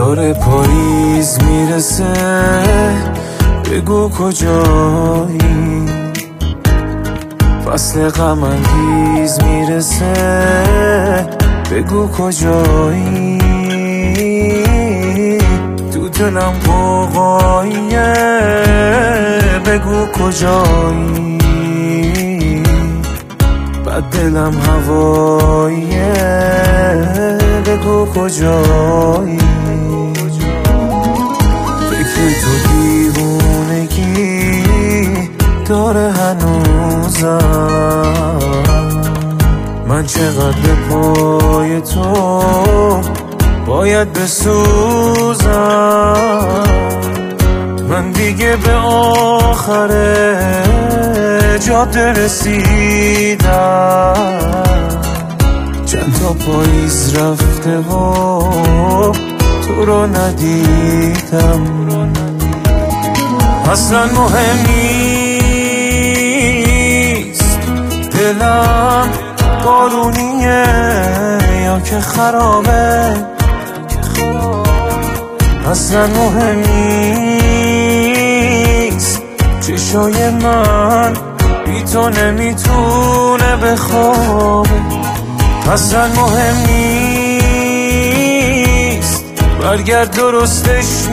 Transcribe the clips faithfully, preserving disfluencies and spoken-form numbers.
داره پاییز میرسه، بگو کجایی؟ فصل غم انگیز میرسه، بگو کجایی؟ تو دلم قوقاییه، بگو کجایی؟ بعد دلم هواییه، بگو کجایی؟ فکر تو دیوونگی داره هنوزم، من چقدر به پای تو باید بسوزم. من دیگه به آخر جاده رسیدم، چند تا پاییز رفته و تو رو ندیدم. اصلا مهم نیست دلم بارونیه یا که خرابه، اصلا مهم نیست چشای من بی تو نمیتونه بخوابه، اصلا مهم نیست برگرد درستش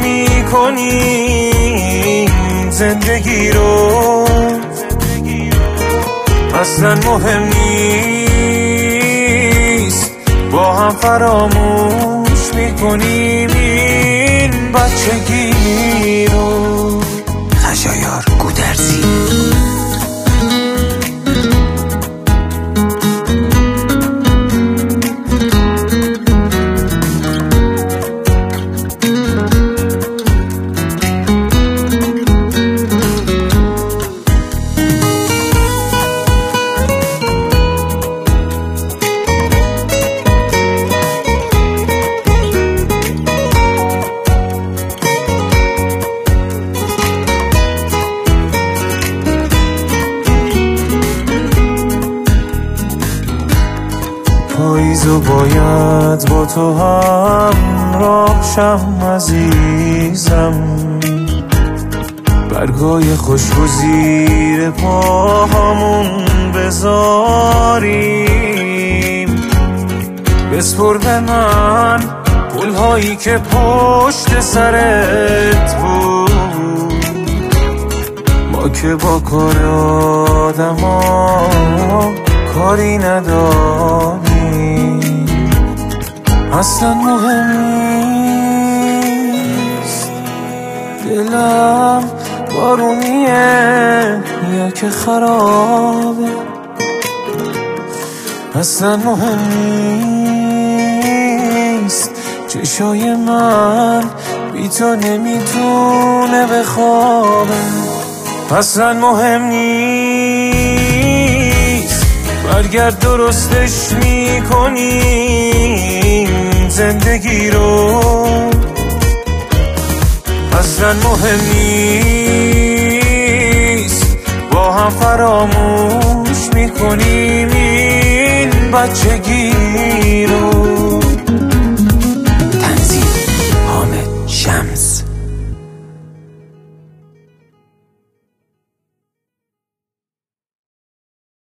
میکنی زندگی رو، اصلا مهم نیست با هم فراموش میکنیم این بچگی رو. خشایار گودرزی. پاییزو باید با تو هم راشم عزیزم، برگای خوشبو زیر پاهامون بذاریم، بسپر به من پولهایی که پشت سرت بود، ما که با کار آدم ها کاری نداریم. اصلا مهم نیست دلم بارونیه یا که خرابه، اصلا مهم نیست چشای من بی تو نمیتونه بخوابه، اصلا مهم نیست برگرد درستش میکنیم زندگی رو، اصلا مهم نیست با هم فراموش میکنیم این بچگی رو.